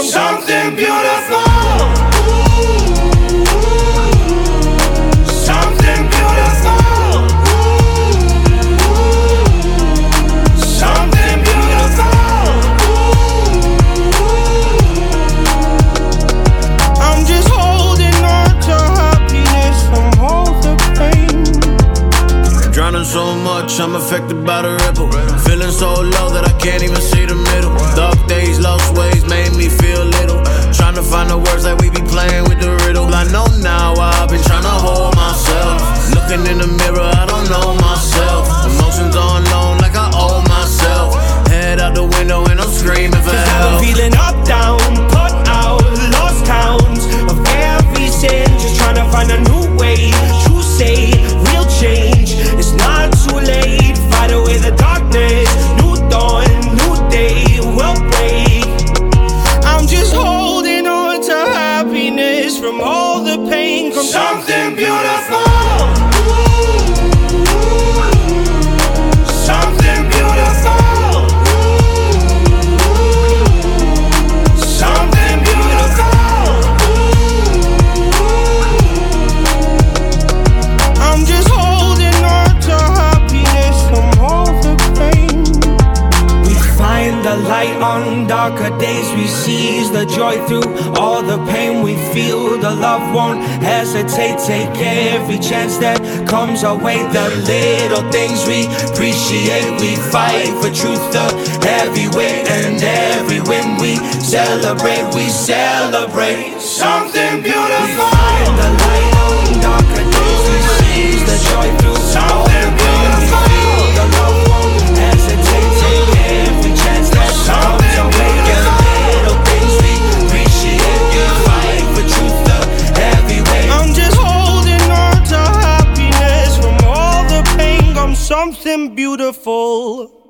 comes something beautiful. Something beautiful. Something beautiful. I'm just holding on to happiness from all the pain. Drowning so much, I'm affected by the ripple. Feeling so low that I can't even see the middle. Dark days, lost ways made me feel little. Trying to find the words that we be playing with the riddle. I know now I've been trying to hold myself. Looking in the mirror, I don't know myself. Emotions on loan like I owe myself. Head out the window and I'm screaming for help. I'm feeling up, down, put out, lost counts of every sin. Just trying to find a new way to say real change. It's not too late. Fight away the darkness. New dawn, new day will break. I'm just holding on to happiness from all the pain. Comes something beautiful. Something beautiful. Something beautiful. I'm just holding on to happiness from all the pain. We find the light on darker days. We seize the joy through all the pain we feel. The love won't hesitate. Take every chance that comes our way. The little things we appreciate. We fight for truth, the heavy weight. And every win we celebrate. We celebrate something beautiful. We find the light on darker days. We seize the joy through something beautiful. The love won't hesitate. Take every chance that comes our way. The little things we appreciate. We fight for truth, the heavy weight. I'm just holding on to happiness from all the pain. I'm something beautiful.